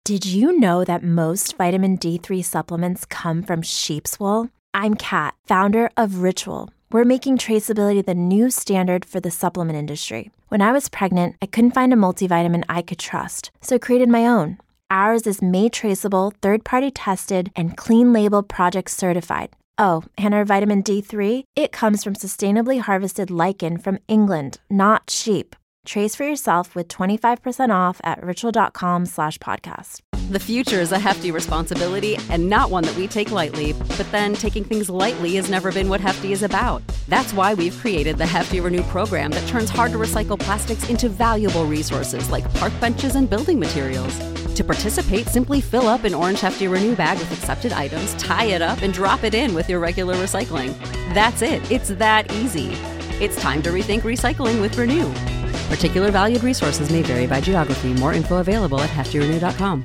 Did you know that most vitamin D3 supplements come from sheep's wool? I'm Kat, founder of Ritual. We're making traceability the new standard for the supplement industry. When I was pregnant, I couldn't find a multivitamin I could trust, so I created my own. Ours is made traceable, third-party tested, and clean label project certified. Oh, and our vitamin D3, it comes from sustainably harvested lichen from England, not sheep. Trace for yourself with 25% off at ritual.com/podcast. The future is a hefty responsibility and not one that we take lightly. But then taking things lightly has never been what Hefty is about. That's why we've created the Hefty Renew program that turns hard-to-recycle plastics into valuable resources like park benches and building materials. To participate, simply fill up an orange Hefty Renew bag with accepted items, tie it up, and drop it in with your regular recycling. That's it. It's that easy. It's time to rethink recycling with Renew. Particular valued resources may vary by geography. More info available at heftyrenew.com.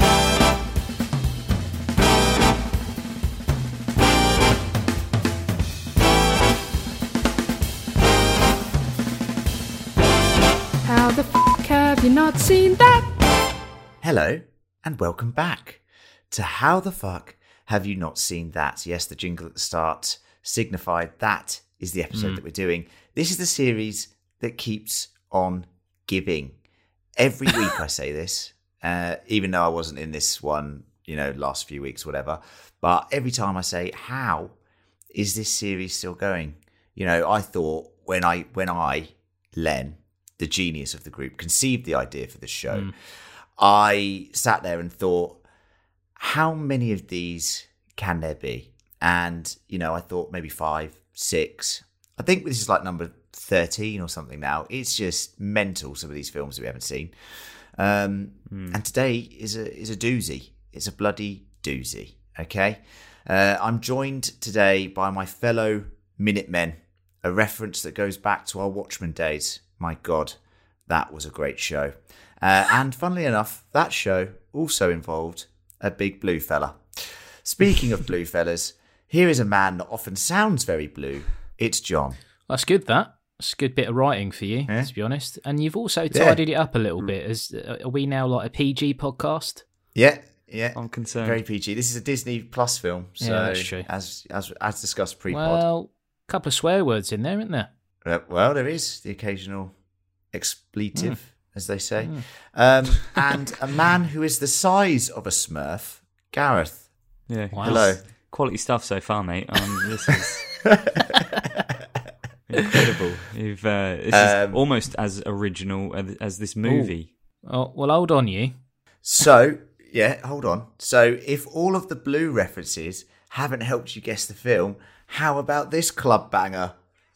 How the f*** have you not seen that? Hello, and welcome back to How the Fuck Have You Not Seen That? Yes, the jingle at the start signified that is the episode that we're doing. This is the series that keeps on giving. Every week I say this, even though I wasn't in this one, last few weeks, whatever. But every time I say, how is this series still going? I thought when I, Len, the genius of the group, conceived the idea for this show, I sat there and thought, how many of these can there be? And, I thought maybe 5, 6. I think this is like number 13 or something now. It's just mental, some of these films that we haven't seen. And today is a doozy. It's a bloody doozy, okay? I'm joined today by my fellow Minutemen, a reference that goes back to our Watchmen days. My God, that was a great show. And funnily enough, that show also involved a big blue fella. Speaking of blue fellas, here is a man that often sounds very blue. It's John. That's good, that. It's a good bit of writing for you, to be honest. And you've also tidied it up a little bit. Are we now like a PG podcast? Yeah. I'm concerned. Very PG. This is a Disney Plus film. So that's true. As discussed pre-pod. Well, a couple of swear words in there, isn't there? Well, there is the occasional expletive, as they say. And a man who is the size of a Smurf, Gareth. Yeah. Wow. Hello. Quality stuff so far, mate. This is incredible. This is almost as original as this movie. Oh, well, hold on, you. So, hold on. So, if all of the blue references haven't helped you guess the film, how about this club banger?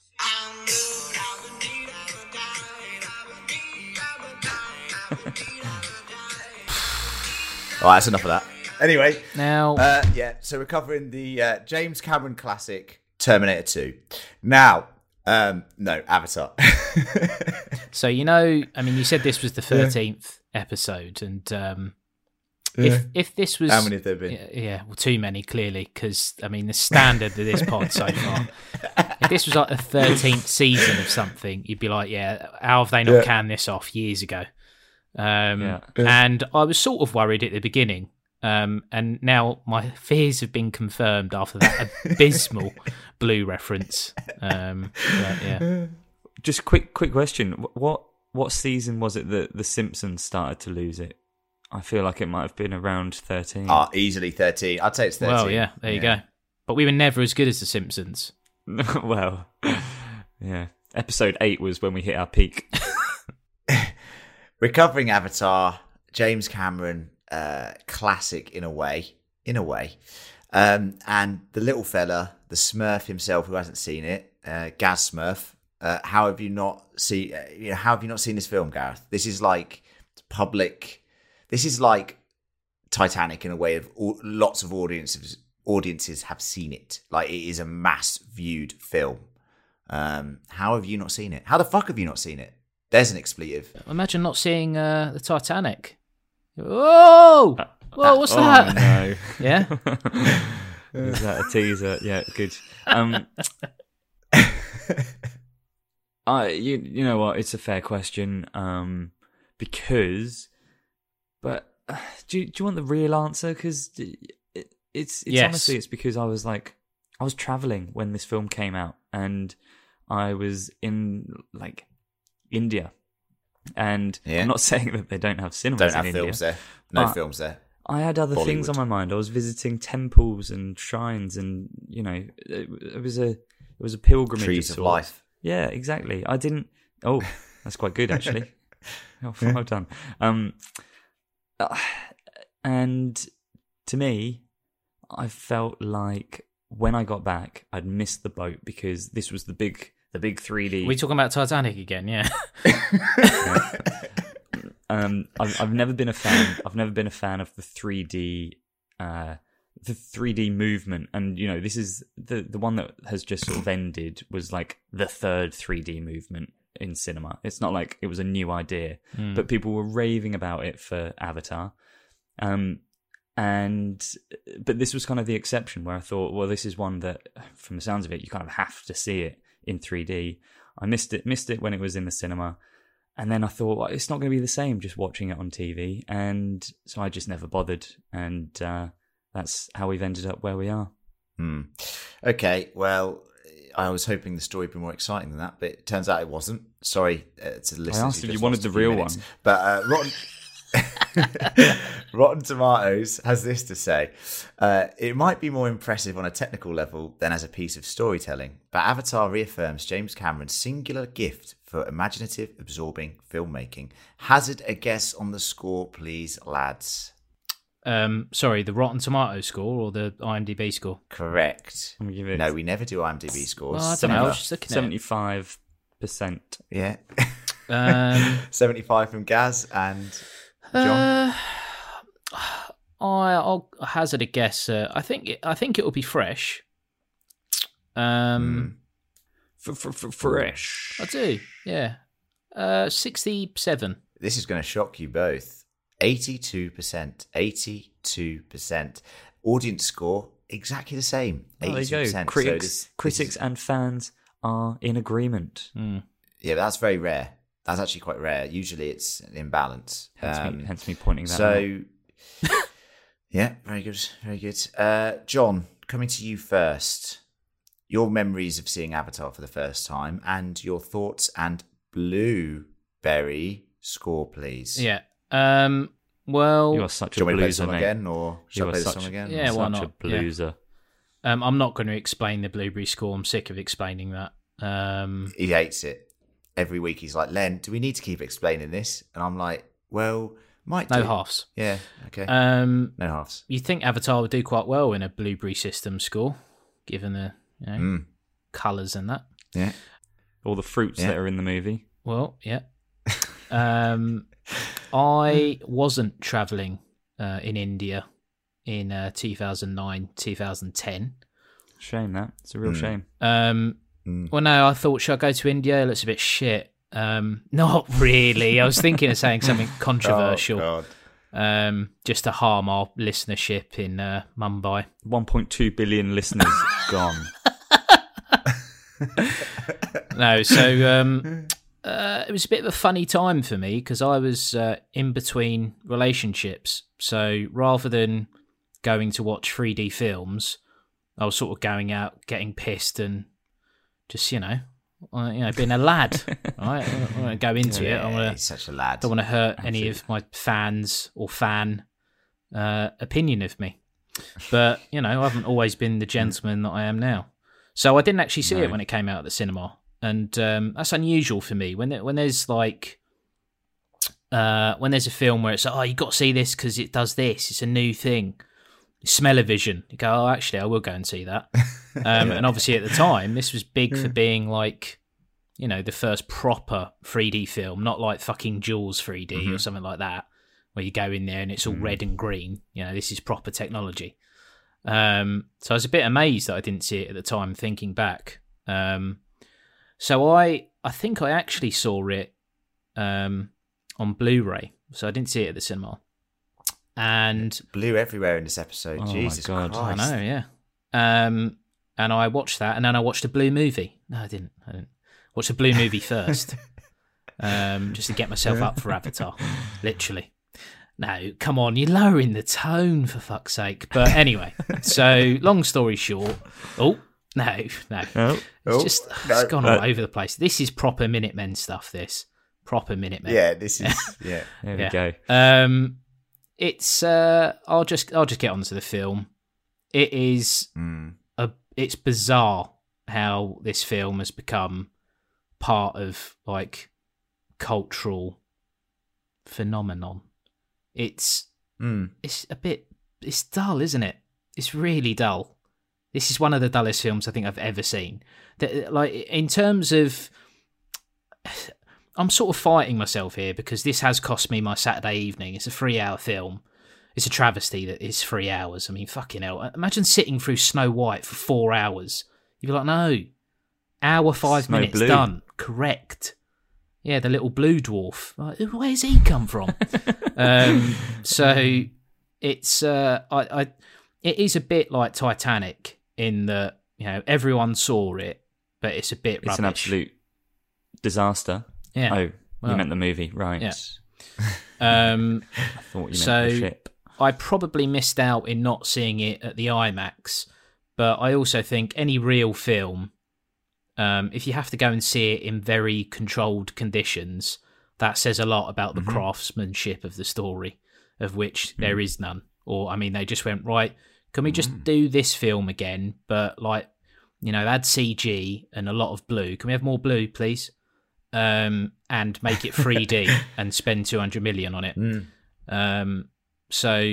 All right, that's enough of that. Anyway, now, so we're covering the James Cameron classic Terminator 2. Now, no, Avatar. so you said this was the 13th episode, and if this was how many have there been? Yeah, well, too many clearly, because the standard of this pod so far. If this was like the 13th season of something, you'd be like, how have they not canned this off years ago? And I was sort of worried at the beginning. And now my fears have been confirmed after that abysmal blue reference. Just quick question. What season was it that The Simpsons started to lose it? I feel like it might have been around 13. Easily 13. I'd say it's 13. Well, yeah, there you go. But we were never as good as The Simpsons. Well, yeah. Episode 8 was when we hit our peak. We're covering Avatar, James Cameron, classic in a way. And the little fella, the Smurf himself, who hasn't seen it, Gaz Smurf. How have you not seen this film, Gareth? This is like public. This is like Titanic in a way of lots of audiences have seen it. Like, it is a mass viewed film. How have you not seen it? How the fuck have you not seen it? There's an expletive. Imagine not seeing the Titanic. Whoa! Whoa, what's that? No. Yeah? Is that a teaser? Yeah, good. You know what? It's a fair question. But do you want the real answer? Because it's Yes. honestly, it's because I was traveling when this film came out, and I was in like India, and I'm not saying that they don't have cinemas. Don't in have India, films there. No but films there. I had other things Bollywood. on my mind. I was visiting temples and shrines, and it was a pilgrimage. Trees of sorts. life. Yeah, exactly. I didn't. Oh, that's quite good actually. Well done. And to me, I felt like when I got back, I'd missed the boat because this was the big 3D. We talking about Titanic again? Yeah. I've never been a fan. I've never been a fan of the 3D, movement. And this is the one that has just sort of ended. Was like the third 3D movement in cinema. It's not like it was a new idea, but people were raving about it for Avatar. But this was kind of the exception where I thought, well, this is one that, from the sounds of it, you kind of have to see it in 3D. I missed it when it was in the cinema. And then I thought, well, it's not going to be the same just watching it on TV. And so I just never bothered. And that's how we've ended up where we are. Okay, well, I was hoping the story would be more exciting than that, but it turns out it wasn't. Sorry to the listeners. I asked who if you just wanted lost the a few real minutes. one. But Rotten Tomatoes has this to say. It might be more impressive on a technical level than as a piece of storytelling, but Avatar reaffirms James Cameron's singular gift for imaginative, absorbing filmmaking. Hazard a guess on the score, please, lads. Sorry, the Rotten Tomatoes score or the IMDb score? Correct. Let me give it No, we never do IMDb scores. Well, I don't know. I was just looking at it. 75%. Yeah. 75 from Gaz and John. I'll hazard a guess. I think it will be fresh. Fresh. I do. Yeah. 67. This is going to shock you both. 82%. 82%. Audience score, exactly the same. 82%. Oh, there you go. Critics and fans are in agreement. Yeah, that's very rare. That's actually quite rare. Usually it's an imbalance. Hence me pointing that out. So, yeah, very good. Very good. John, coming to you first. Your memories of seeing Avatar for the first time and your thoughts and Blueberry score, please. Yeah. Well, You are such Do a you want me to play the blueser, song mate. again, or shall I You are play the such song again? Yeah, why such not? a blueser. I'm not going to explain the Blueberry score. I'm sick of explaining that. He hates it. Every week he's like, Len, do we need to keep explaining this? And I'm like, well, might do. No halves. Yeah, okay. No halves. You think Avatar would do quite well in a Blueberry system score, given the colours and that? Yeah. All the fruits that are in the movie. Well, yeah. I wasn't travelling in India in 2009, 2010. Shame that. It's a real shame. Well, no, I thought, should I go to India? It looks a bit shit. Not really. I was thinking of saying something controversial. Oh, God. Just to harm our listenership in Mumbai. 1.2 billion listeners gone. No, so it was a bit of a funny time for me because I was in between relationships. So rather than going to watch 3D films, I was sort of going out, getting pissed, and just being a lad. Right, I don't want to go into it. He's such a lad. Don't want to hurt any of my fans or fan opinion of me. But I haven't always been the gentleman that I am now. So I didn't actually see it when it came out at the cinema, and that's unusual for me. When there's like when there's a film where it's like, oh, you got to see this because it does this. It's a new thing. Smell-o-vision. You go, oh, actually, I will go and see that. And obviously, at the time, this was big for being like, the first proper 3D film, not like fucking Jaws 3D or something like that, where you go in there and it's all red and green. This is proper technology. So I was a bit amazed that I didn't see it at the time, thinking back. So I think I actually saw it on Blu-ray, so I didn't see it at the cinema. And blue everywhere in this episode. Oh, Jesus my God. Christ. I know, yeah. And I watched that, and then I watched a blue movie. No, I didn't. Watched a blue movie first, just to get myself up for Avatar, literally. No, come on, you're lowering the tone for fuck's sake. But anyway, so long story short, no. It's gone all over the place. This is proper Minutemen stuff. This proper Minutemen. Yeah, this is yeah. There we go. It's I'll just get onto the film. It is it's bizarre how this film has become part of like cultural phenomenon. It's dull, isn't it? It's really dull. This is one of the dullest films I think I've ever seen. Like in terms of, I'm sort of fighting myself here because this has cost me my Saturday evening. It's a 3-hour film. It's a travesty that it's 3 hours. I mean, fucking hell. Imagine sitting through Snow White for 4 hours. You'd be like, no. Hour 5 Snow minutes Blue. done. Correct. Yeah, the little blue dwarf. Like, where's he come from? So it's it is a bit like Titanic in that, you know, everyone saw it, but it's a bit rubbish. It's an absolute disaster. Yeah. Oh, Well, you meant the movie, right? yeah. I thought you meant the ship. I probably missed out in not seeing it at the IMAX, but I also think any real film, if you have to go and see it in very controlled conditions, that says a lot about the craftsmanship of the story, of which there is none. Or, I mean, they just went, right, can we just do this film again, but like, you know, add CG and a lot of blue. Can we have more blue, please? And make it 3D and spend 200 million on it. So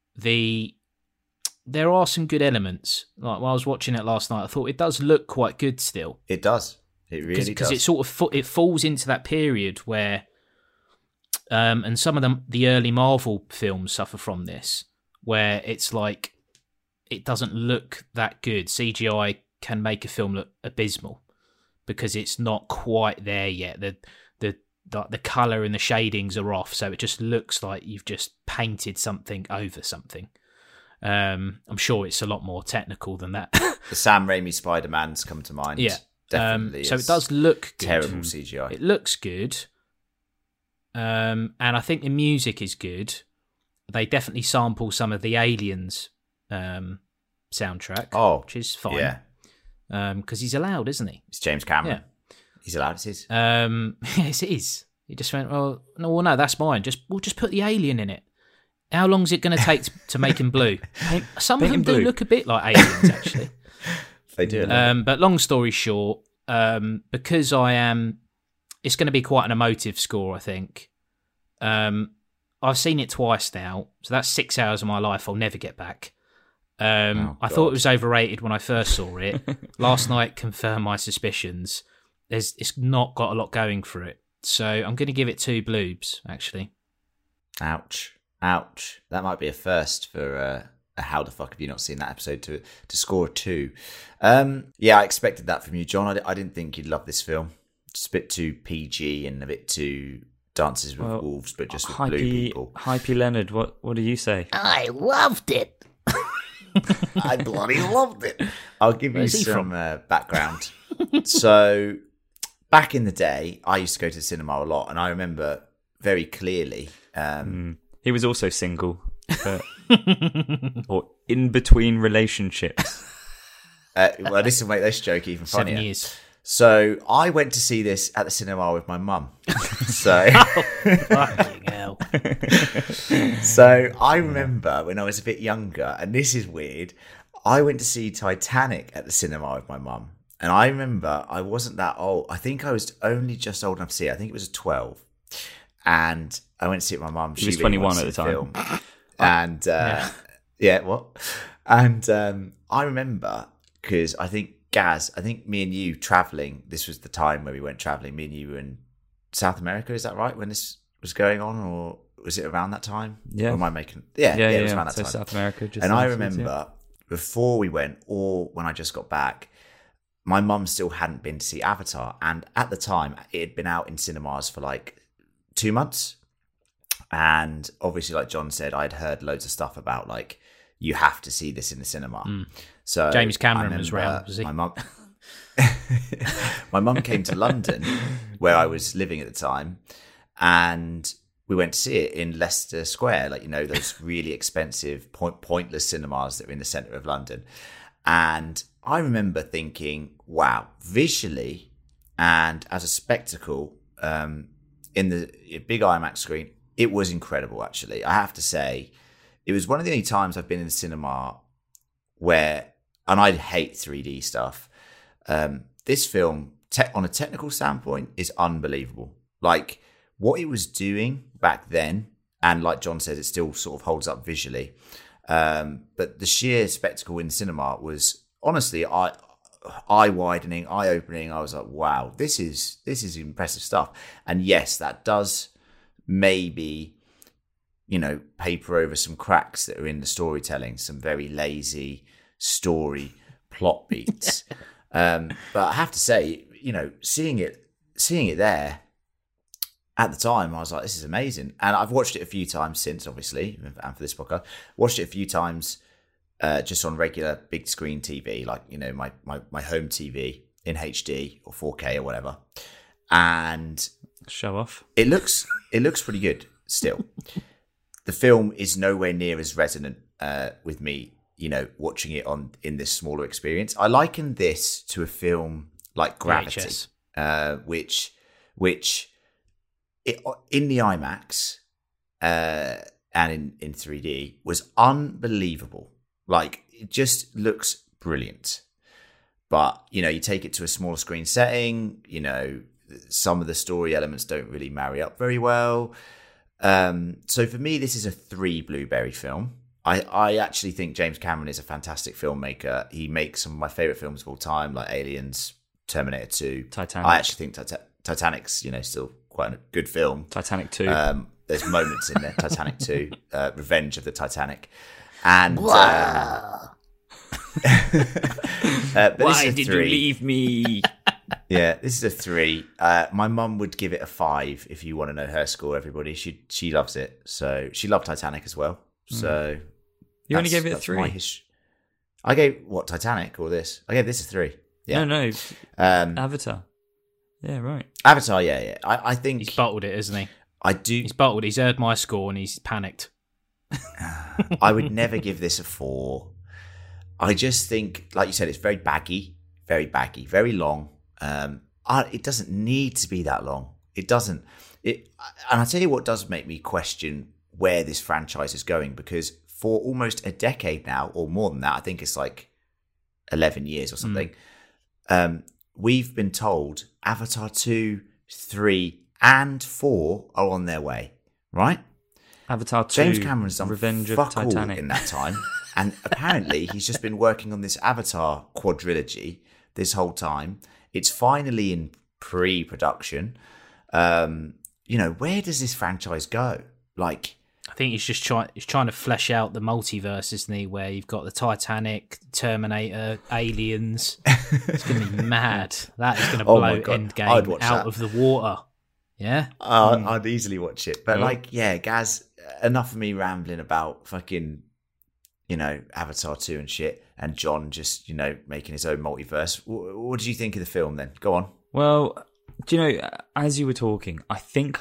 there are some good elements. Like while I was watching it last night, I thought it does look quite good still. It does. It really does. Because it sort of it falls into that period where, and some of the early Marvel films suffer from this, where it's like it doesn't look that good. CGI can make a film look abysmal because it's not quite there yet. The colour and the shadings are off, so it just looks like you've just painted something over something. I'm sure it's a lot more technical than that. The Sam Raimi Spider-Man's come to mind. Yeah. Definitely. So it does look good. Terrible CGI. It looks good. And I think the music is good. They definitely sample some of the Aliens soundtrack, which is fine. Yeah. Because he's allowed, isn't he? It's James Cameron. Yeah. He's allowed, it's his. Yes, it is. He just went, no, that's mine. We'll just put the alien in it. How long is it going to take to make him blue? Some of them do look a bit like aliens, actually. They do. But long story short, because it's going to be quite an emotive score, I think. I've seen it twice now, so that's 6 hours of my life I'll never get back. I thought it was overrated when I first saw it. Last night confirmed my suspicions. It's not got a lot going for it. So I'm going to give it 2 bloobs, actually. Ouch. That might be a first for how the fuck have you not seen that episode to score 2. Yeah, I expected that from you, John. I didn't think you'd love this film. Just a bit too PG and a bit too Dances with Wolves, but just with blue people. Hypey Leonard, what do you say? I loved it. I bloody loved it. I'll give you some background. So, back in the day, I used to go to the cinema a lot, and I remember very clearly. He was also single, or in between relationships. Well, this will make this joke even funnier. 7 years. So, I went to see this at the cinema with my mum. So, Fucking hell. So I remember when I was a bit younger, and this is weird, I went to see Titanic at the cinema with my mum. And I remember I wasn't that old. I think I was only just old enough to see it. I think it was 12. And I went to see it with my mum. She was 21 at the time. And And I remember, because I think Gaz, me and you travelling, this was the time where we went travelling, me and you were in South America, is that right, when this was going on, or was it around that time? Yeah. Or am I making... Yeah, it was around that time. South America. And I remember, before we went, or when I just got back, my mum still hadn't been to see Avatar, and at the time, it had been out in cinemas for like 2 months, and obviously, like John said, I'd heard loads of stuff about, like, you have to see this in the cinema. So James Cameron was round, was he? My mum came to London, where I was living at the time, and we went to see it in Leicester Square, like, you know, those really expensive, pointless cinemas that are in the centre of London. And I remember thinking, wow, visually and as a spectacle, in the big IMAX screen, it was incredible, actually. I have to say, it was one of the only times I've been in the cinema where, and I hate 3D stuff, this film, on a technical standpoint, is unbelievable. Like, what it was doing back then, and like John says, it still sort of holds up visually. But the sheer spectacle in cinema was honestly eye-widening, eye-opening. I was like, wow, this is impressive stuff. And yes, that does maybe, you know, paper over some cracks that are in the storytelling, some very lazy story plot beats. But I have to say, you know, seeing it there, at the time, I was like, this is amazing. And I've watched it a few times since, obviously, and for this podcast. Watched it a few times just on regular big screen TV, like, you know, my home TV in HD or 4K or whatever. And show off. It looks pretty good still. The film is nowhere near as resonant with me, you know, watching it in this smaller experience. I liken this to a film like Gravity, which in the IMAX and in 3D was unbelievable. Like, it just looks brilliant. But, you know, you take it to a smaller screen setting, you know, some of the story elements don't really marry up very well. So for me, this is a 3 Blueberry film. I actually think James Cameron is a fantastic filmmaker. He makes some of my favourite films of all time, like Aliens, Terminator 2. Titanic. I actually think Titanic's, you know, still quite a good film. Titanic 2. There's moments in there. Titanic 2, Revenge of the Titanic. And but why did you leave me? Yeah, this is a 3. My mum would give it a 5 if you want to know her score, everybody. She loves it. So she loved Titanic as well. So you only gave it a 3? I gave, what, Titanic or this? I gave this a 3. Yeah. No. Avatar. Yeah, right. Avatar, yeah. I think... He's bottled it, isn't he? I do... He's bottled. He's heard my score and he's panicked. I would never give this a 4. I just think, like you said, it's very baggy, very long. It doesn't need to be that long. It doesn't. And I'll tell you what does make me question where this franchise is going, because for almost a decade now, or more than that, I think it's like 11 years or something, we've been told Avatar 2, 3, and 4 are on their way, right? Avatar 2, James Cameron's done Revenge of fuck Titanic all in that time. And apparently he's just been working on this Avatar quadrilogy this whole time. It's finally in pre-production. You know, where does this franchise go? Like, I think he's just trying to flesh out the multiverse, isn't he? Where you've got the Titanic, Terminator, Aliens. It's going to be mad. That is going to blow Endgame out of the water. Yeah? I'd easily watch it. But like, yeah, Gaz, enough of me rambling about fucking, you know, Avatar 2 and shit, and John just, you know, making his own multiverse. What did you think of the film then? Go on. Well, do you know, as you were talking, I think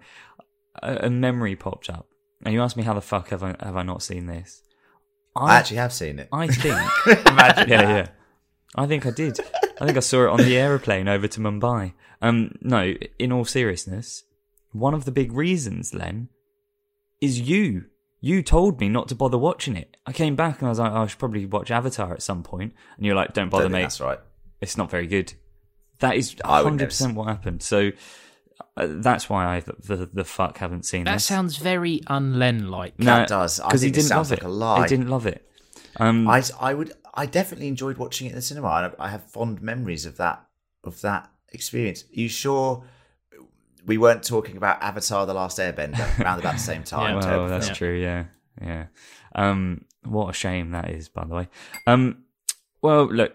a memory popped up. And you asked me how the fuck have I not seen this? I actually have seen it. I think. Imagine yeah. I think I did. I think I saw it on the aeroplane over to Mumbai. No, in all seriousness, one of the big reasons, Len, is you. You told me not to bother watching it. I came back and I was like, I should probably watch Avatar at some point. And you're like, don't bother, mate. That's right. It's not very good. That is 100% what happened. So that's why I the fuck haven't seen that. this. That sounds very un-Len-like. No, that does. Because he didn't love it. Like a lie. I didn't love it. I definitely enjoyed watching it in the cinema. I have fond memories of that experience. Are you sure we weren't talking about Avatar: The Last Airbender around about the same time? Yeah, well, that's true. Yeah. What a shame that is, by the way. Well, look,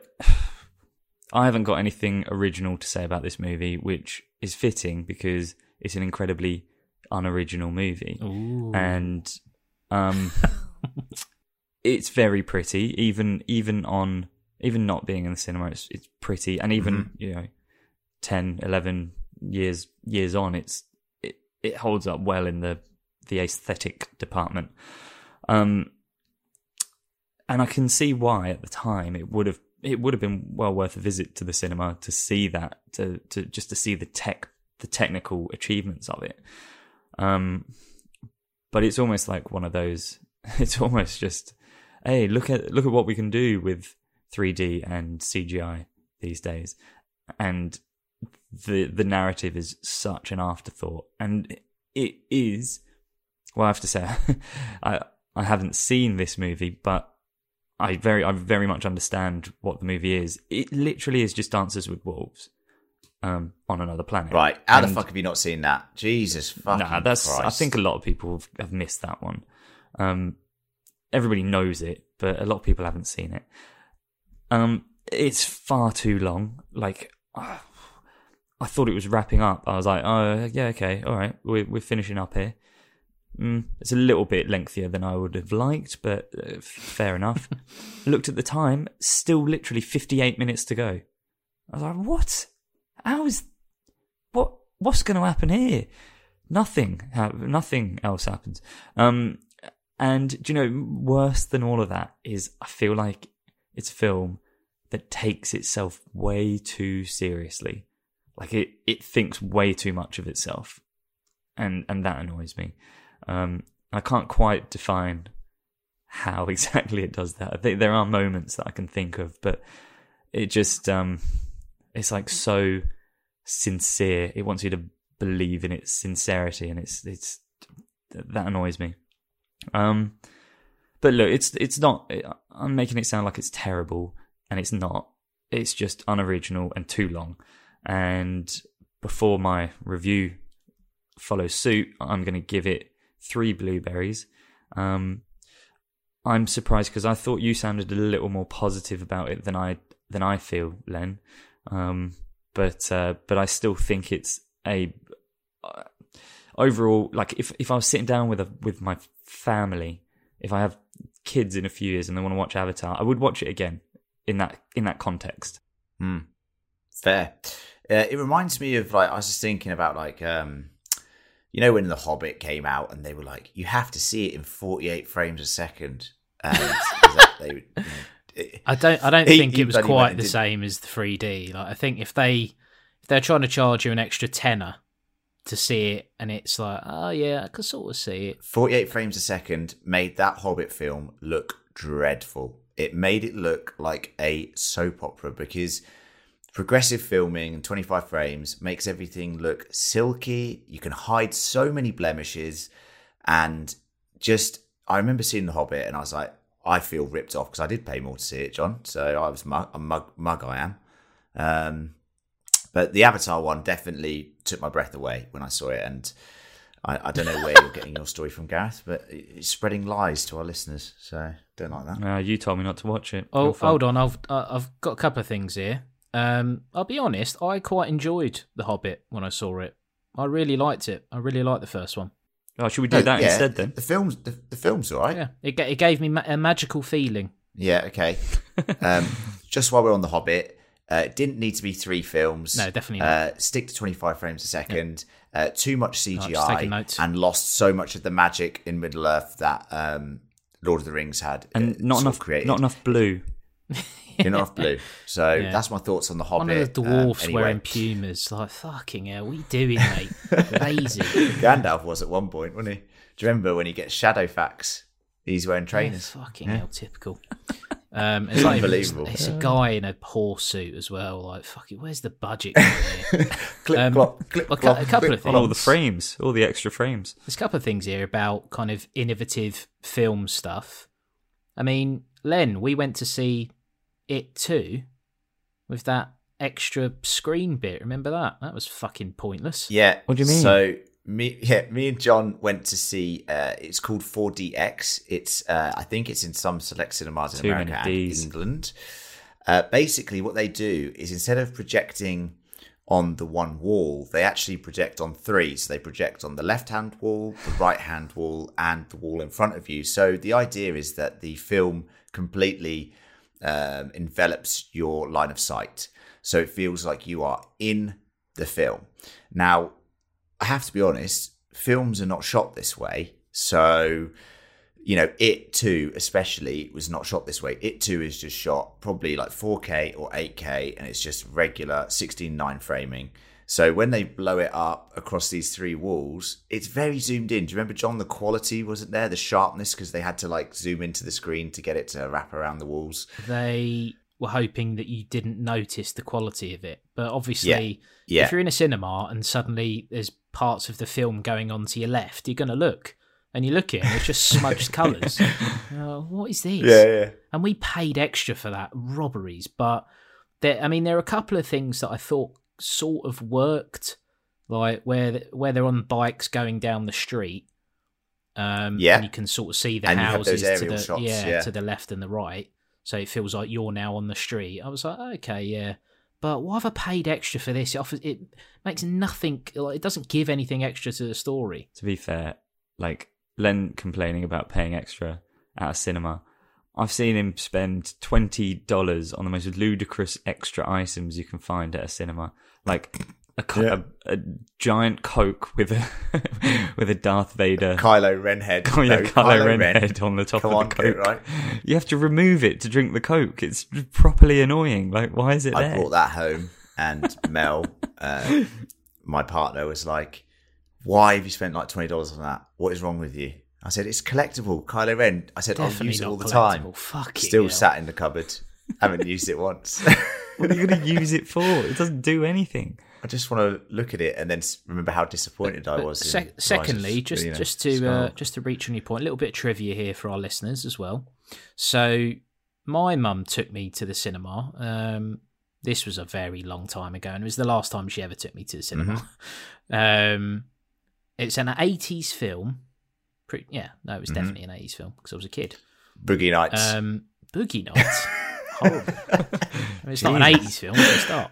I haven't got anything original to say about this movie, which is fitting because it's an incredibly unoriginal movie. Ooh. And it's very pretty, even not being in the cinema, it's pretty, and even you know, 10, 11 years on, it it holds up well in the aesthetic department. And I can see why at the time it would have been well worth a visit to the cinema to see that, to just to see the technical achievements of it. But it's almost like one of those. It's almost just, hey, look at what we can do with 3D and CGI these days, and the narrative is such an afterthought, and it is. Well, I have to say, I haven't seen this movie, but I very much understand what the movie is. It literally is just Dances with Wolves on another planet. Right. How the fuck have you not seen that? Jesus fucking Christ. I think a lot of people have missed that one. Everybody knows it, but a lot of people haven't seen it. It's far too long. Like, I thought it was wrapping up. I was like, oh, yeah, okay, all right, we're finishing up here. It's a little bit lengthier than I would have liked, but fair enough. Looked at the time, still literally 58 minutes to go. I was like, what? What's going to happen here? Nothing else happens. And do you know, worse than all of that is I feel like it's a film that takes itself way too seriously. Like it thinks way too much of itself. And that annoys me. I can't quite define how exactly it does that. I think there are moments that I can think of, but it just it's like so sincere. It wants you to believe in its sincerity, and it's that annoys me. But look, it's not. I'm making it sound like it's terrible, and it's not. It's just unoriginal and too long. And before my review follows suit, I'm going to give it 3 blueberries. I'm surprised because I thought you sounded a little more positive about it than I feel, Len. But I still think it's a overall, like if I was sitting down with my family, if I have kids in a few years and they want to watch Avatar, I would watch it again in that context. Fair. It reminds me of, like, I was just thinking about, like, you know, when The Hobbit came out and they were like, you have to see it in 48 frames a second. And I don't think it was quite the same as the 3D. Like, I think if they're trying to charge you an extra tenner to see it, and it's like, oh yeah, I can sort of see it. 48 frames a second made that Hobbit film look dreadful. It made it look like a soap opera because progressive filming and 25 frames makes everything look silky. You can hide so many blemishes. And just, I remember seeing The Hobbit and I was like, I feel ripped off because I did pay more to see it, John. So I was a mug I am. But the Avatar one definitely took my breath away when I saw it. And I don't know where you're getting your story from, Gareth, but it's spreading lies to our listeners. So don't like that. You told me not to watch it. Oh, hold on. I've got a couple of things here. I'll be honest, I quite enjoyed The Hobbit when I saw it. I really liked it. I really liked the first one. Oh, should we do that instead then? The film's all right. Yeah, it gave me a magical feeling. Yeah, okay. Just while we're on The Hobbit, it didn't need to be 3 films. No, definitely not. Stick to 25 frames a second. Yeah. Too much CGI and lost so much of the magic in Middle Earth that Lord of the Rings had. And not enough blue. You're not off blue. So that's my thoughts on The Hobbit. One of the dwarfs wearing pumas. Like, fucking hell, what are you doing, mate? Lazy. Gandalf was at one point, wasn't he? Do you remember when he gets Shadowfax? He's wearing trainers. Yeah, fucking hell, typical. It's like unbelievable. It's a guy in a horse suit as well. Like, fucking, where's the budget going here? Clip, clop, clip, clop, a couple of things. All the frames, all the extra frames. There's a couple of things here about kind of innovative film stuff. I mean, Len, we went to see It too, with that extra screen bit. Remember that? That was fucking pointless. Yeah. What do you mean? So me and John went to see. It's called 4DX. It's I think it's in some select cinemas in America and England. Basically, what they do is instead of projecting on the one wall, they actually project on 3. So they project on the left-hand wall, the right-hand wall, and the wall in front of you. So the idea is that the film completely envelops your line of sight, so it feels like you are in the film. Now, I have to be honest, films are not shot this way. So, It 2 especially was not shot this way. It 2 is just shot probably like 4K or 8K, and it's just regular 16:9 framing. So when they blow it up across these 3 walls, it's very zoomed in. Do you remember, John, the quality wasn't there, the sharpness, because they had to like zoom into the screen to get it to wrap around the walls? They were hoping that you didn't notice the quality of it. But obviously, if you're in a cinema and suddenly there's parts of the film going on to your left, you're going to look. And you look at it and it's just smudged colours. What is this? Yeah. And we paid extra for that. Robberies. But, there are a couple of things that I thought sort of worked, like where they're on bikes going down the street, and you can sort of see the and houses to the left and the right, so it feels like you're now on the street. I was like, okay, yeah, but why have I paid extra for this? It makes nothing, like, it doesn't give anything extra to the story. To be fair, like Len complaining about paying extra at a cinema, I've seen him spend $20 on the most ludicrous extra items you can find at a cinema, like a giant Coke with a Darth Vader Kylo Ren head. Kylo Ren head on the top of the Coke. Right? You have to remove it to drink the Coke. It's properly annoying. Like, why is it there? I brought that home, and Mel, my partner, was like, "Why have you spent like $20 on that? What is wrong with you?" I said, "It's collectible, Kylo Ren." I said, Definitely "I'll use it all the collectible. time." Fuck Still it, sat in the cupboard. Haven't used it once. What are you going to use it for? It doesn't do anything. I just want to look at it and then remember how disappointed I was. Secondly, just to reach on your point, a little bit of trivia here for our listeners as well. So, my mum took me to the cinema. This was a very long time ago, and it was the last time she ever took me to the cinema. Mm-hmm. It's an 80s film. It was definitely an 80s film because I was a kid. Boogie Nights. Boogie Nights. Horrible. It's not an 80s film. Let's start.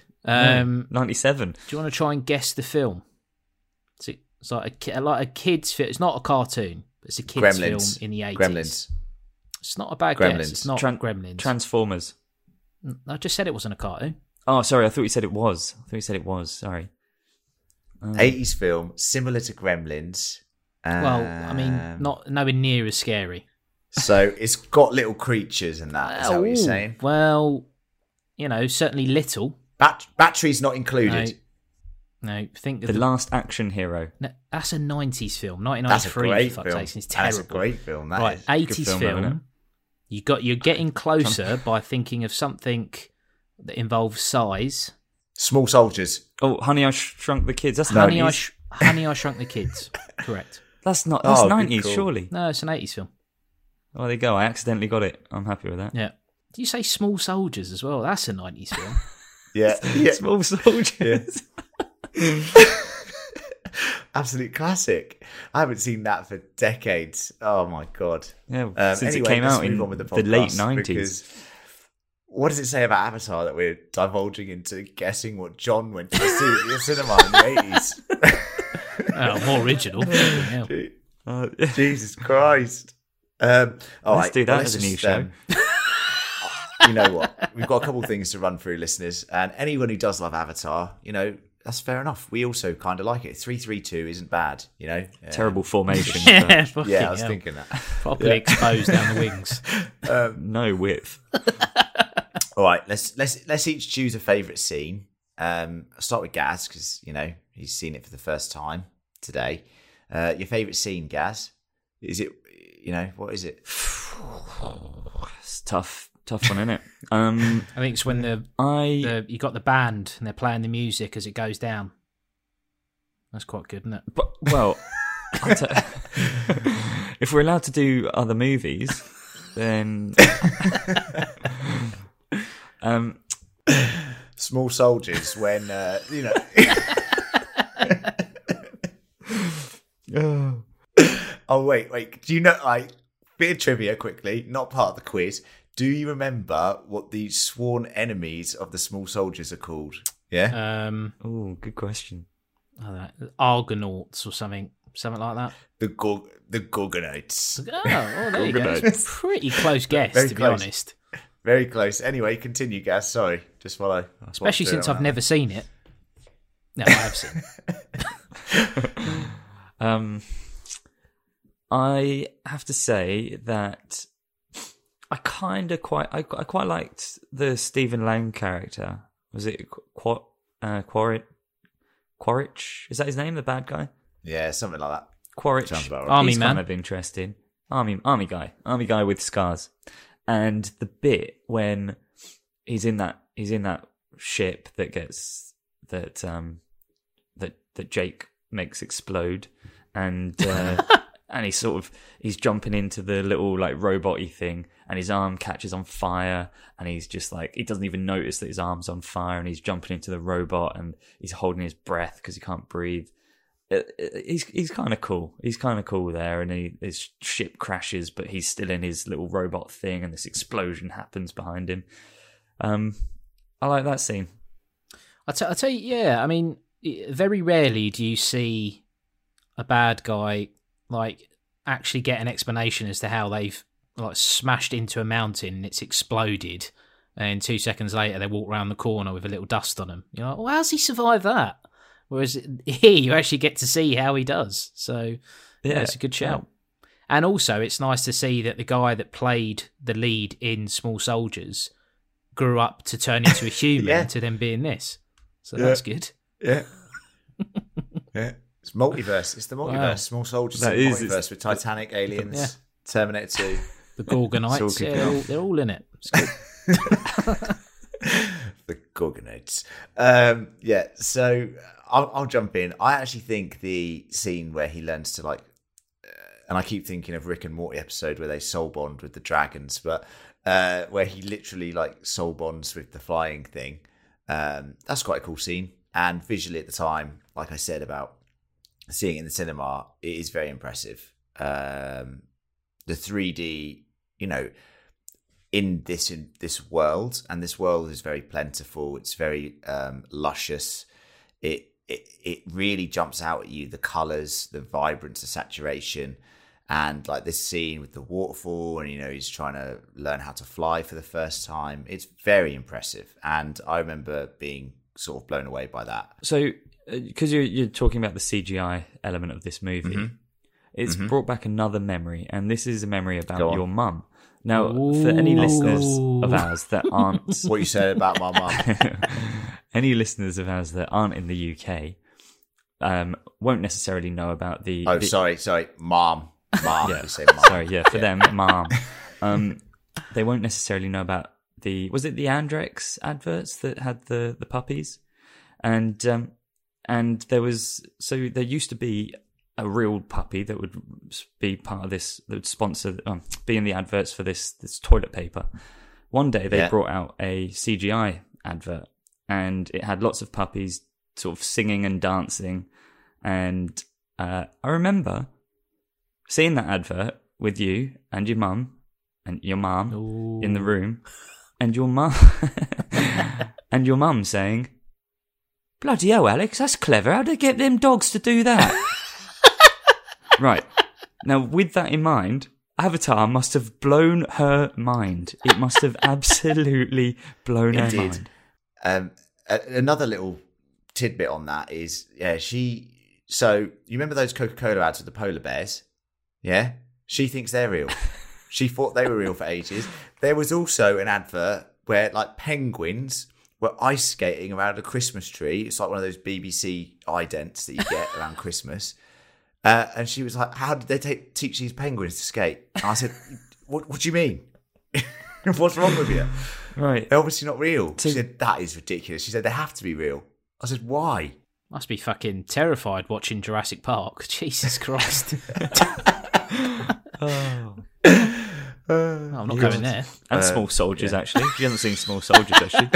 97. Do you want to try and guess the film? It's like a kid's film. It's not a cartoon, but it's a kid's film in the 80s. Gremlins. It's not a bad guess. It's not Gremlins. Transformers. I just said it wasn't a cartoon. Oh, sorry. I thought you said it was. Sorry. 80s film, similar to Gremlins. Well, I mean, nowhere near as scary. So it's got little creatures and that. Is that what you're saying? Well, certainly little. Batteries not included. No, think of The Last Action Hero. No, that's a 90s film, 1993. That's a great film. It's terrible. That's a great film. That right, is. 80s film. You're getting closer by thinking of something that involves size. Small Soldiers. Oh, Honey, I Shrunk the Kids. That's Honey, I Shrunk the Kids. Correct. That's 90s, surely. No, it's an 80s film. Oh, there you go. I accidentally got it. I'm happy with that. Yeah. Do you say Small Soldiers as well? That's a 90s film. Yeah. Small Soldiers. Yeah. Absolute classic. I haven't seen that for decades. Oh my god. Yeah, since it came out in the late 90s. What does it say about Avatar that we're divulging into guessing what John went to see at the cinema in the 80s? More original. Jesus Christ. Let's do that as a new show. You know what? We've got a couple of things to run through, listeners. And anyone who does love Avatar, that's fair enough. We also kind of like it. 3-3-2 isn't bad, Terrible formation. I was thinking that. Properly exposed down the wings. No width. All right, let's each choose a favourite scene. I'll start with Gaz because he's seen it for the first time today. Your favourite scene, Gaz? Is it? What is it? It's tough one, isn't it? I think it's when you got the band and they're playing the music as it goes down. That's quite good, isn't it? But, well, if we're allowed to do other movies, then. Small Soldiers when Oh wait, do you know, bit of trivia quickly, not part of the quiz, do you remember what the sworn enemies of the Small Soldiers are called? Yeah. Oh, good question. Argonauts or something like that. The Gorgonauts. Oh, there you go. Pretty close guess, to be honest. Very close. Anyway, continue, Gaz. Sorry, just while especially since I've never seen it. No, I have seen it. I have to say that I quite liked the Stephen Lang character. Was it Quaritch? Is that his name? The bad guy? Yeah, something like that. Quaritch. Sounds about right. Army He's man. kind of interesting. Army guy with scars. And the bit when he's in that ship that gets that Jake makes explode, and and he's jumping into the little like robot-y thing, and his arm catches on fire, and he's just like, he doesn't even notice that his arm's on fire, and he's jumping into the robot, and he's holding his breath because he can't breathe. He's kind of cool. He's kind of cool there, and his ship crashes, but he's still in his little robot thing, and this explosion happens behind him. I like that scene. I tell you, yeah. I mean, very rarely do you see a bad guy like actually get an explanation as to how they've like smashed into a mountain and it's exploded, and 2 seconds later they walk around the corner with a little dust on them. You're like, well, how's he survived that? Whereas here you actually get to see how he does. So yeah, it's a good shout. Yeah. And also it's nice to see that the guy that played the lead in Small Soldiers grew up to turn into a human to then be in this. So that's good. Yeah. Yeah. It's multiverse. It's the multiverse. Wow. Small Soldiers in the multiverse with Titanic, Aliens, Terminator 2. The Gorgonites. They're all in it. It's good. The Gorgonites. So I'll jump in. I actually think the scene where he learns to like, and I keep thinking of Rick and Morty episode where they soul bond with the dragons, but where he literally like soul bonds with the flying thing. That's quite a cool scene. And visually at the time, like I said about seeing it in the cinema, it is very impressive. The 3D, in this world, and this world is very plentiful. It's very luscious. It really jumps out at you, the colors, the vibrance, the saturation, and like this scene with the waterfall, and he's trying to learn how to fly for the first time. It's very impressive, and I remember being sort of blown away by that. So, because you're talking about the CGI element of this movie, it's brought back another memory, and this is a memory about your mum. Now, for any listeners of ours that aren't... What you said about my mum. Any listeners of ours that aren't in the UK won't necessarily know about the... Oh, sorry. Mom. Yeah. You say mom. Sorry, for them, mom. They won't necessarily know about was it the Andrex adverts that had the puppies? And there used to be a real puppy that would be part of this, that would sponsor, be in the adverts for this toilet paper. One day they brought out a CGI advert, and it had lots of puppies sort of singing and dancing. And I remember seeing that advert with you and your mum in the room, and your mum saying, "Bloody hell, Alex, that's clever. How'd they get them dogs to do that?" Right. Now, with that in mind, Avatar must have blown her mind. It must have absolutely blown her mind. Another little tidbit on that is, so you remember those Coca-Cola ads with the polar bears? Yeah? She thinks they're real. She thought they were real for ages. There was also an advert where like penguins were ice skating around a Christmas tree. It's like one of those BBC idents that you get around Christmas. And she was like, "How did they teach these penguins to skate?" And I said, What do you mean? What's wrong with you? Right. They're obviously not real. She said, "That is ridiculous." She said, "They have to be real." I said, "Why?" Must be fucking terrified watching Jurassic Park. Jesus Christ. I'm not going there. And Small Soldiers, actually. She hasn't seen Small Soldiers, has she?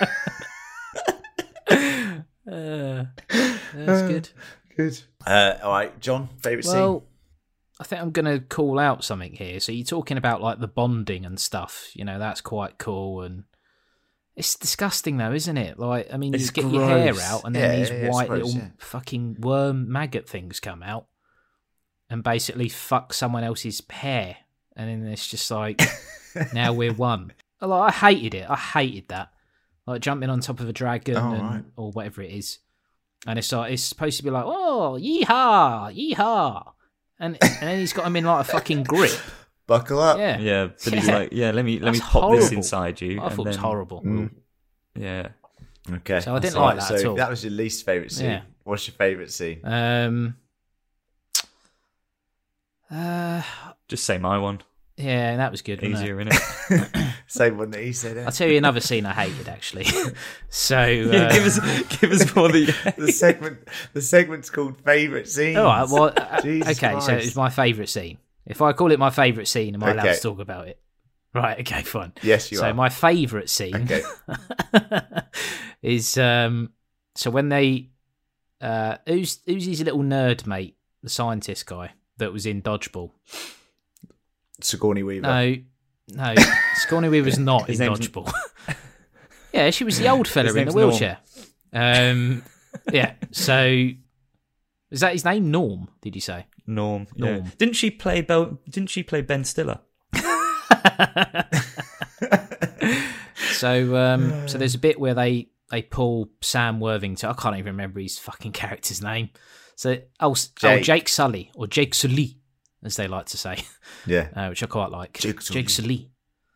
That's good. Good. All right, John, favourite scene? Well, I think I'm going to call out something here. So you're talking about like the bonding and stuff. That's quite cool. And it's disgusting though, isn't it? Like, I mean, you get your hair out and then these white little fucking worm maggot things come out and basically fuck someone else's hair. And then it's just like, now we're one. Like, I hated it. I hated that. Like jumping on top of a dragon or whatever it is. And it's like, it's supposed to be like, oh, yeehaw, yeehaw. And then he's got him in like a fucking grip. Buckle up. Yeah. Yeah, but he's like, yeah, let me That's pop this horrible. inside you. I thought it was horrible. Yeah. Okay. So I didn't like that so at all. That was your least favourite scene. Yeah. What's your favourite scene? Just say my one. Yeah, that was good. Wasn't it? Easier, innit? Same one that he said. I'll tell you another scene I hated actually. So Yeah, give us more The segment's called favourite scene. all right, well, Jesus okay, so Christ. it's my favourite scene. If I call it my favourite scene, am I allowed Okay. to talk about it? Right, okay, fine. Yes, you So are. my favourite scene Okay. is so when they who's his little nerd mate, the scientist guy that was in Dodgeball. Sigourney Weaver. No, Sigourney Weaver's not in His name's- Dodgeball. Yeah, she was the old fella His in the name's Norm. wheelchair. Yeah, so is that his name? Norm? Did you say? Norm. Norm. Yeah. Didn't she play Ben Stiller? So there's a bit where they pull Sam Worthington. I can't even remember his fucking character's name. So Jake Sully, or Jake Sully, as they like to say, Yeah. which I quite like. Jake Sully. Jake Sully.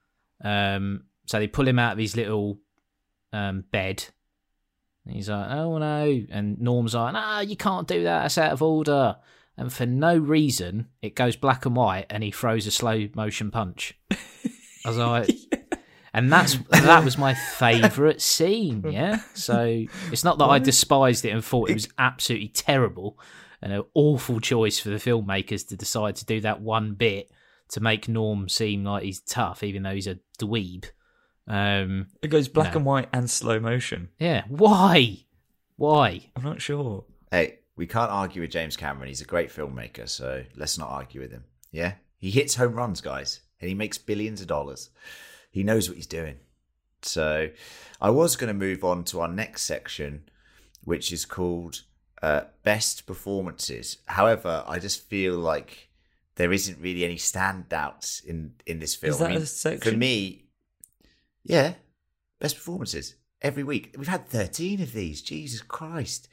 So they pull him out of his little bed. And he's like, oh no. And Norm's like, no, you can't do that. That's out of order. And for no reason, it goes black and white and he throws a slow motion punch. I was like, and that was my favourite scene, yeah? So it's not that I despised it and thought it was absolutely terrible and an awful choice for the filmmakers to decide to do that one bit to make Norm seem like he's tough, even though he's a dweeb. It goes black and white and slow motion. Yeah, why? I'm not sure. Hey, we can't argue with James Cameron. He's a great filmmaker, so let's not argue with him. Yeah? He hits home runs, guys, and he makes billions of dollars. He knows what he's doing. So I was going to move on to our next section, which is called Best Performances. However, I just feel like there isn't really any standouts in this film. Is that a section? For me, yeah, best performances every week. We've had 13 of these. Jesus Christ.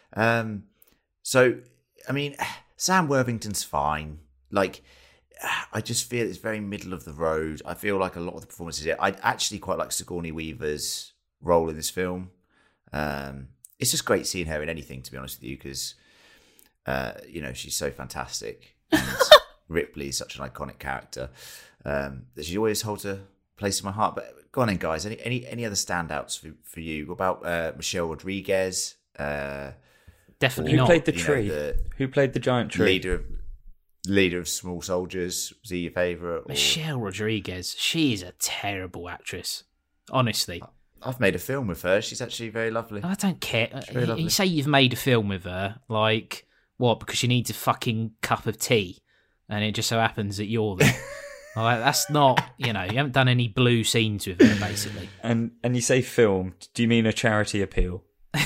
So, I mean, Sam Worthington's fine. Like, I just feel it's very middle of the road. I feel like a lot of the performances here. I actually quite like Sigourney Weaver's role in this film. It's just great seeing her in anything, to be honest with you, because, she's so fantastic. And Ripley is such an iconic character that she always holds a place in my heart. But go on then, guys. Any other standouts for you? What about Michelle Rodriguez? Definitely Who not. played the tree? Who played the giant tree? Leader of Small Soldiers. Was he your favourite? Or... Michelle Rodriguez, she is a terrible actress. Honestly. I've made a film with her. She's actually very lovely. I don't care. very lovely. You say you've made a film with her, like, what, because she needs a fucking cup of tea, and it just so happens that you're there. Like, that's not, you haven't done any blue scenes with her, basically. And you say film, do you mean a charity appeal?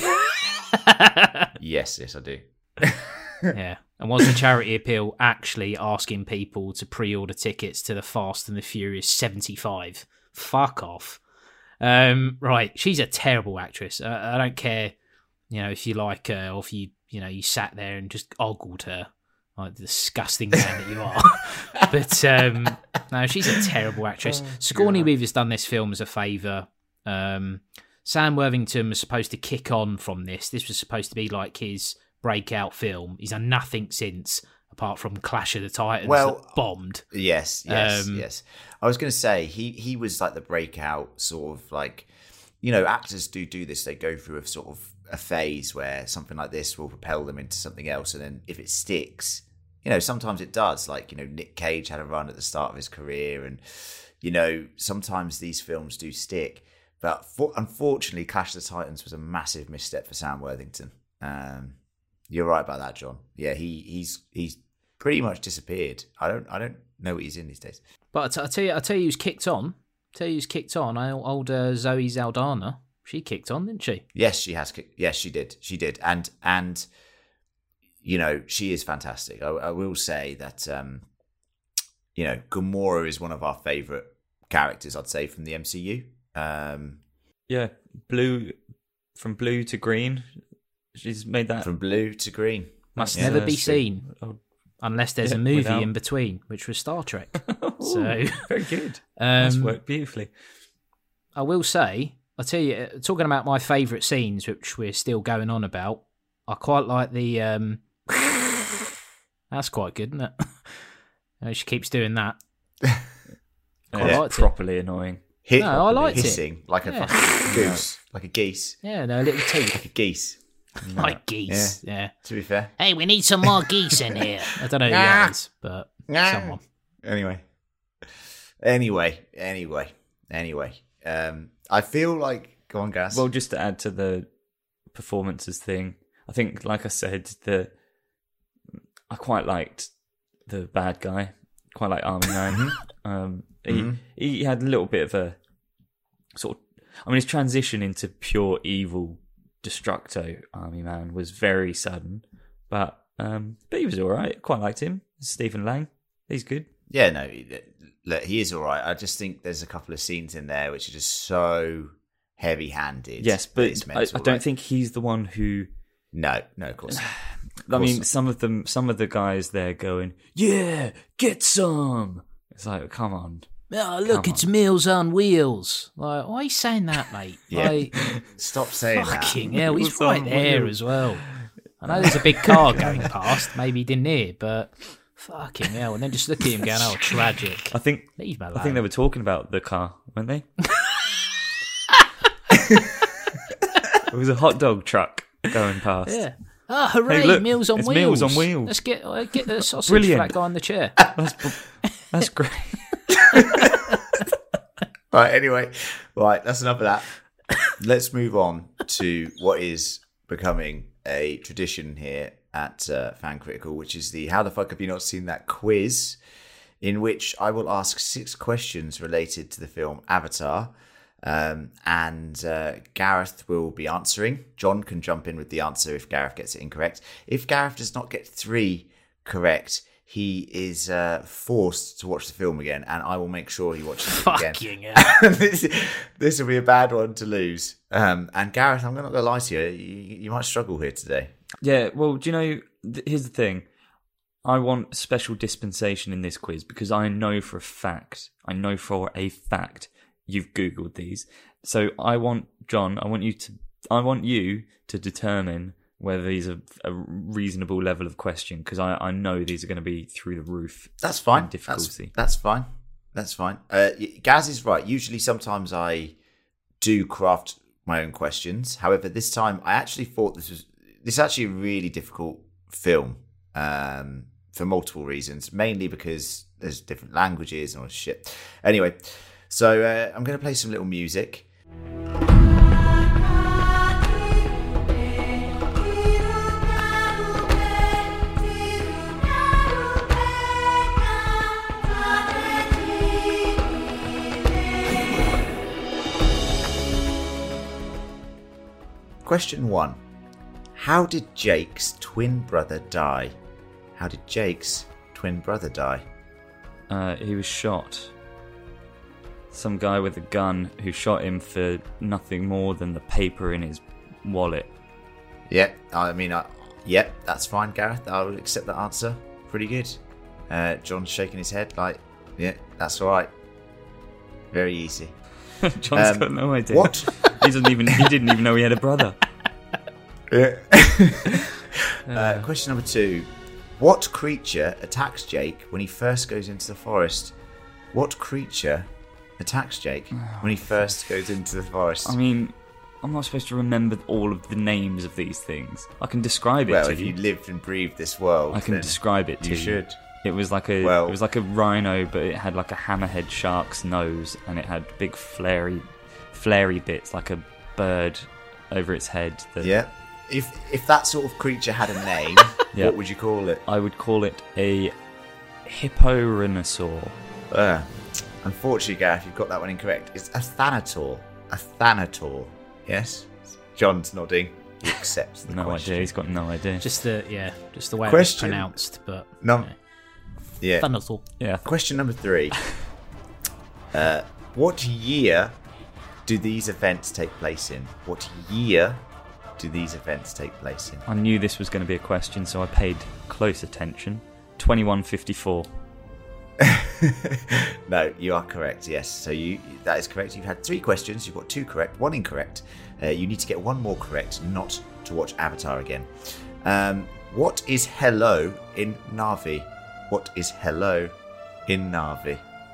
Yes, I do. Yeah. And was the charity appeal actually asking people to pre-order tickets to the Fast and the Furious 75? Fuck off. Right, she's a terrible actress. I don't care, if you like her or if you sat there and just ogled her, like the disgusting man that you are. But no, she's a terrible actress. Sigourney Weaver's done this film as a favour. Sam Worthington was supposed to kick on from this. This was supposed to be like his breakout film. He's done nothing since, apart from Clash of the Titans that bombed. Yes. I was going to say, he was like the breakout sort of like, actors do this. They go through a sort of a phase where something like this will propel them into something else. And then if it sticks, sometimes it does. Like, Nick Cage had a run at the start of his career. And, sometimes these films do stick. But unfortunately, Clash of the Titans was a massive misstep for Sam Worthington. You're right about that, John. Yeah, he's pretty much disappeared. I don't know what he's in these days. But I tell you who's kicked on. Old Zoe Saldana. She kicked on, didn't she? Yes, she has. Yes, she did. And she is fantastic. I will say that Gamora is one of our favourite characters, I'd say, from the MCU. Yeah, from blue to green. She's made that From blue to green. Must Yeah. never be So- seen unless there's Yeah, a movie without- in between, which was Star Trek. So very good. That's um, worked beautifully. I will say, I'll tell you, talking about my favourite scenes, which we're still going on about, I quite like the... that's quite good, isn't it? She keeps doing that. It's liked it. properly annoying. Hit, No, I liked it. hissing like a Yeah. fucking goose, like a geese, Yeah, no, little teeth. like a geese. Like geese, yeah. To be fair. Hey, we need some more geese in here. I don't know who that is, but someone. Anyway. I feel like, go on, Gas. Well, just to add to the performances thing, I think, like I said, I quite liked the bad guy. Quite like Army Man. He had a little bit of a sort of... I mean, his transition into pure evil Destructo Army Man was very sudden, but he was all right. Quite liked him. Stephen Lang. He's good. Yeah, no, look, he is all right. I just think there's a couple of scenes in there which are just so heavy-handed. Yes, that but it's meant I to all don't right. think he's the one who... No, of course not. I mean, some of the guys there going, yeah, get some. It's like, come on. Oh, look, Come it's Meals on Wheels. Like, why are you saying that, mate? Yeah. Like, Stop saying fucking that. hell, he's Meals right on there Wheels. as well. I know there's a big car going past. Maybe he didn't hear, but fucking hell. And then just look at him going, oh, tragic. I think Leave me they alone. were talking about the car, weren't they? It was a hot dog truck going past. Yeah. Oh, hooray, Hey, look, Meals on it's Wheels. Meals on Wheels. Let's get the sausage Brilliant. for that guy in the chair. That's great. Right, anyway. Right, that's enough of that. Let's move on to what is becoming a tradition here at Fan Critical, which is the How the Fuck Have You Not Seen That quiz, in which I will ask 6 questions related to the film Avatar. And Gareth will be answering. John can jump in with the answer if Gareth gets it incorrect. If Gareth does not get 3 correct, he is forced to watch the film again, and I will make sure he watches it again. Fucking hell. This will be a bad one to lose. And Gareth, I'm not going to lie to you. You might struggle here today. Yeah, well, do you know, here's the thing. I want special dispensation in this quiz because I know for a fact you've Googled these. So I want you to determine whether these are a reasonable level of question, because I know these are going to be through the roof. That's fine. in difficulty. That's fine. Gaz is right. Usually, sometimes I do craft my own questions. However, this time I actually thought this is actually a really difficult film for multiple reasons. Mainly because there's different languages and all this shit. Anyway, so I'm going to play some little music. Question 1. How did Jake's twin brother die? He was shot. Some guy with a gun who shot him for nothing more than the paper in his wallet. Yep, that's fine, Gareth. I'll accept that answer. Pretty good. John's shaking his head like, yeah, that's all right. Very easy. John's got no idea. What? He didn't even know he had a brother. Question number 2. What creature attacks Jake when he first goes into the forest? I mean, I'm not supposed to remember all of the names of these things. I can describe it Well, to if you. you lived and breathed this world, I can then describe it to you you. should. It was like a rhino, but it had like a hammerhead shark's nose, and it had big flary bits like a bird over its head. Yeah. If that sort of creature had a name, Yeah. what would you call it? I would call it a hipporhinosaur. Unfortunately, Gareth, you've got that one incorrect. It's a Thanator. Yes? John's nodding. He accepts the No question. idea. He's got no idea. Just the way it was Question. pronounced, but Yeah. Thanator. Yeah. Question number 3. What year do these events take place in? What year do these events take place in? I knew this was going to be a question, so I paid close attention. 2154. No, you are correct. Yes, so that is correct. You've had 3 questions. You've got 2 correct, 1 incorrect. You need to get 1 more correct, not to watch Avatar again. What is hello in Na'vi? What is hello in Na'vi?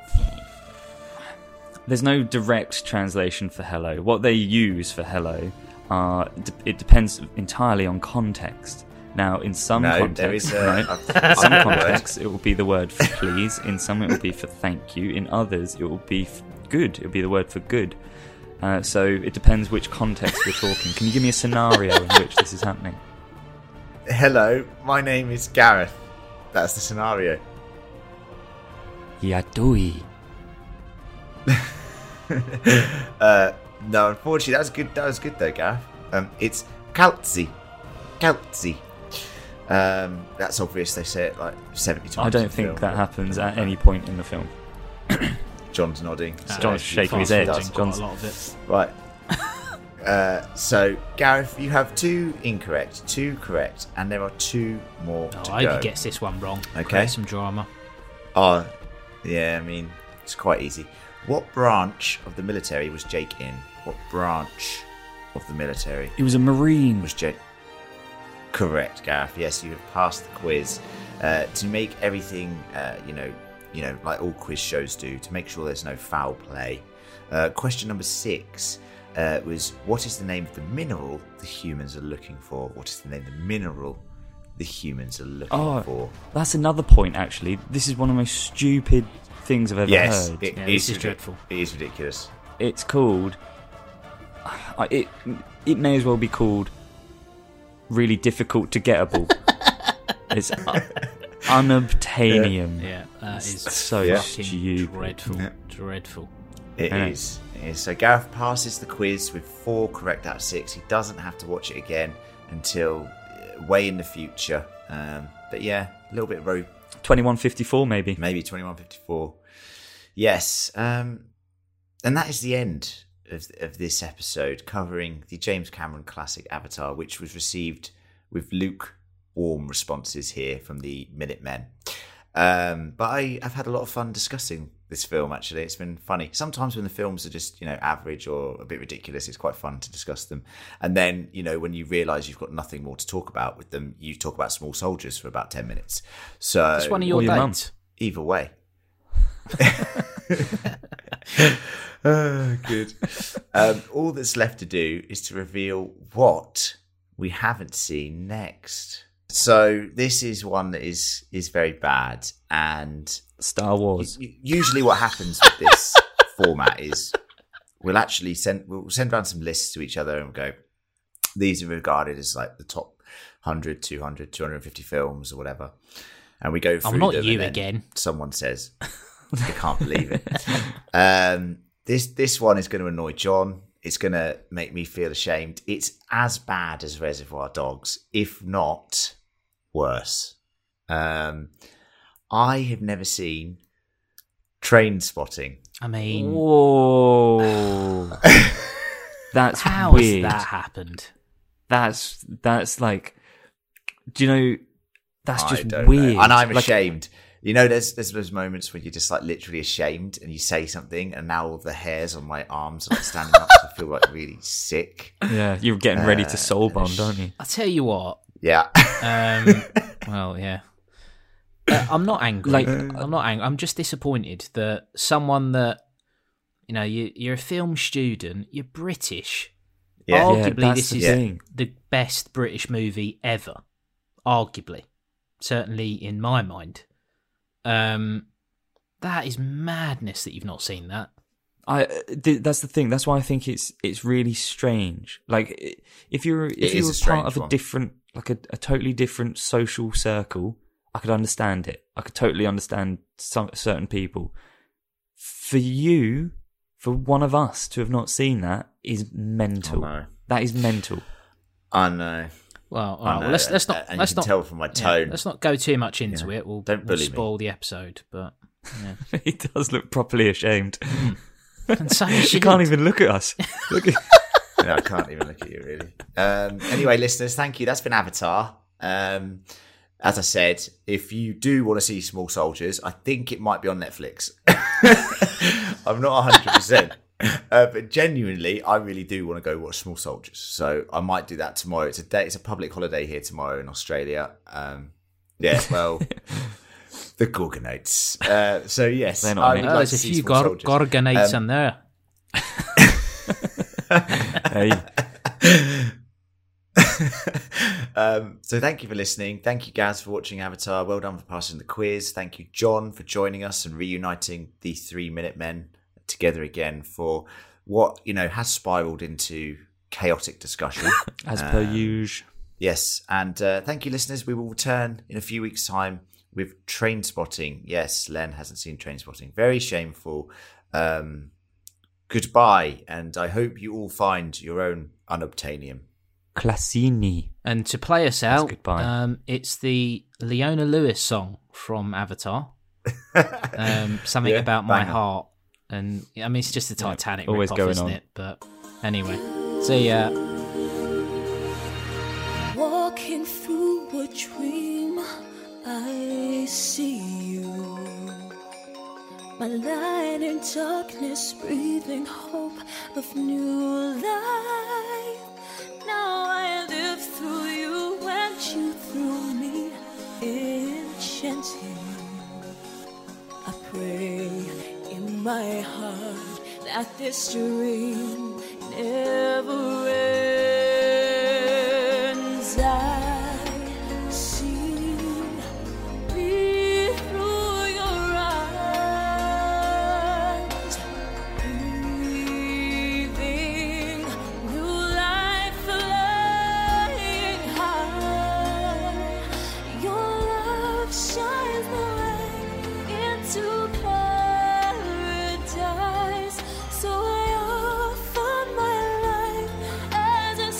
There's no direct translation for hello. What they use for hello it depends entirely on context. Now, in some contexts, it will be the word for please. In some, it will be for thank you. In others, it will be good. It will be the word for good. So it depends which context we're talking. Can you give me a scenario in which this is happening? Hello, my name is Gareth. That's the scenario. Yadui. No, unfortunately, that was good though, Gareth. It's Kaltzi. That's obvious. They say it like 70 times. I don't think that happens at any point in the film. John's nodding. John's shaking his head. John's a lot of it. Right. So, Gareth, you have 2 incorrect, 2 correct, and there are 2 more to I go. hope he gets this one wrong. Okay. Create some drama. Oh, yeah, I mean, it's quite easy. What branch of the military was Jake in? What branch of the military He was a Marine. was Jake? Correct, Gareth. Yes, you have passed the quiz. To make everything, like all quiz shows do, to make sure there's no foul play. Question number 6 was, what is the name of the mineral the humans are looking for? What is the name of the mineral the humans are looking for? That's another point, actually. This is one of the most stupid things I've ever heard. This is dreadful. It is ridiculous. It's called... It may as well be called really difficult to gettable. It's unobtainium. Yeah, that is so stupid. Dreadful. It is. So Gareth passes the quiz with 4 correct out of 6. He doesn't have to watch it again until way in the future. But yeah, a little bit 2154 maybe. Maybe 2154. Yes. And that is the end of this episode, covering the James Cameron classic Avatar, which was received with lukewarm responses here from the Minutemen. But I've had a lot of fun discussing this film, actually. It's been funny. Sometimes when the films are just, average or a bit ridiculous, it's quite fun to discuss them. And then, when you realise you've got nothing more to talk about with them, you talk about Small Soldiers for about 10 minutes. So it's one of your dates. Either way. Oh, good. All that's left to do is to reveal what we haven't seen next. So this is one that is very bad, and Star Wars. Usually, what happens with this format is we'll send around some lists to each other and go, these are regarded as like the top 100, 200, 250 films or whatever, and we go through. I'm not them, you and again. Someone says, "I can't believe it." This one is going to annoy John. It's going to make me feel ashamed. It's as bad as Reservoir Dogs, if not worse. I have never seen Trainspotting. I mean, whoa, that's how weird. Has that happened? That's like, do you know? That's just I don't weird, know. And I'm like, ashamed. There's those moments where you're just like literally ashamed, and you say something, and now all the hairs on my arms are like standing up. So I feel like really sick. Yeah, you're getting ready to soul bond, aren't you? I'll tell you what. Yeah. Well, yeah. I'm not angry. I'm not angry. I'm just disappointed that someone that, you're a film student, you're British. Yeah. Arguably, this is thing. the best British movie ever. Arguably. Certainly in my mind. That is madness that you've not seen that. That's the thing. That's why I think it's really strange. Like, if you were part of a different, like a totally different social circle, I could understand it. I could totally understand certain people. For one of us to have not seen that is mental. Oh, no. That is mental. I know. Well, all right, well, let's not. And let's you can not tell from my tone. Yeah, let's not go too much into it. We'll bully me. spoil the episode. But yeah. He does look properly ashamed. And so She can't even look at us. Look at I can't even look at you, really. Anyway, listeners, thank you. That's been Avatar. As I said, if you do want to see Small Soldiers, I think it might be on Netflix. I'm not 100%. But genuinely, I really do want to go watch Small Soldiers. So I might do that tomorrow. It's a public holiday here tomorrow in Australia. The Gorgonates. So yes, I would like there's to a see few Small Soldiers. Gorgonates in there. Hey. So thank you for listening. Thank you, Gaz, for watching Avatar. Well done for passing the quiz. Thank you, John, for joining us and reuniting the 3 Minute Men together again for what has spiraled into chaotic discussion As per usual. Yes, and thank you, listeners. We will return in a few weeks' time with Train Spotting. Yes, Len hasn't seen Train Spotting. Very shameful. Goodbye, and I hope you all find your own unobtainium. Classini. And to play us out, goodbye. It's the Leona Lewis song from Avatar. Something about my heart. And I mean, it's just the Titanic always ripoff, going isn't on. it? But anyway, see ya. Walking through a dream, I see you. My light in darkness, breathing hope of new life. Now I live through you and you through me, enchanting. I pray in my heart that this dream never ends. I see me through your eyes, breathing new life, flying high. Your love shines the way into paradise. So I offer my life as a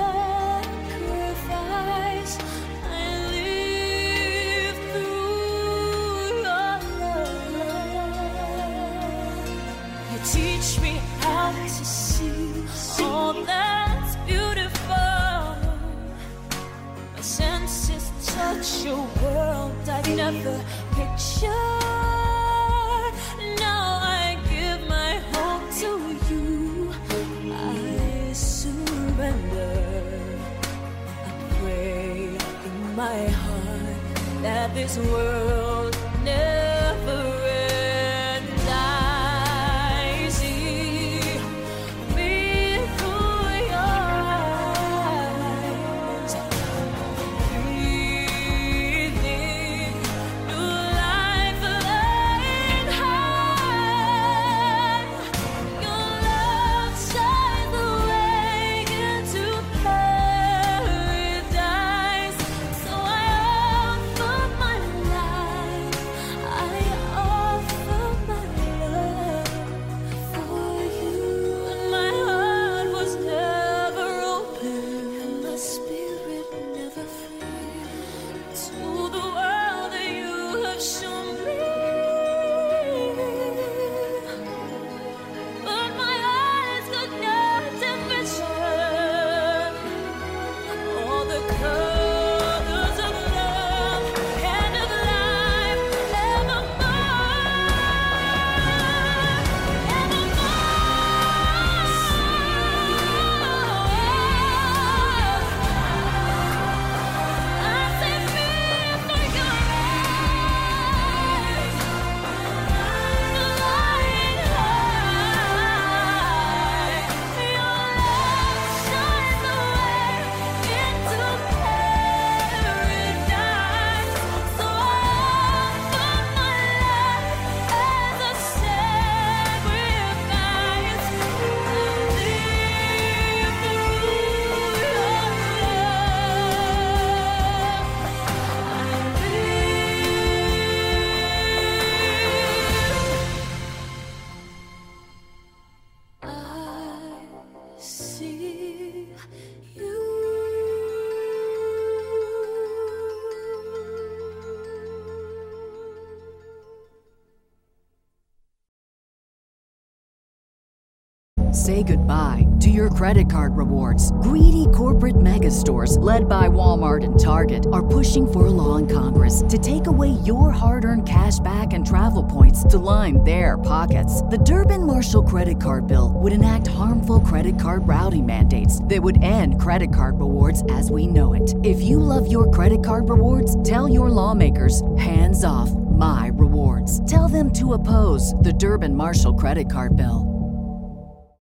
sacrifice. I live through your love. You teach me how to see all that's beautiful. My senses touch a world I've never pictured. Now I give my hope to you. I surrender. I pray in my heart that this world never ends. I see me through your eyes, breathing new life, flying high. Your love shines the way into paradise. So I offer my life Say goodbye to your credit card rewards. Greedy corporate mega stores, led by Walmart and Target, are pushing for a law in Congress to take away your hard-earned cash back and travel points to line their pockets. The Durbin-Marshall credit card bill would enact harmful credit card routing mandates that would end credit card rewards as we know it. If you love your credit card rewards, tell your lawmakers, hands off my rewards. Tell them to oppose the Durbin-Marshall credit card bill.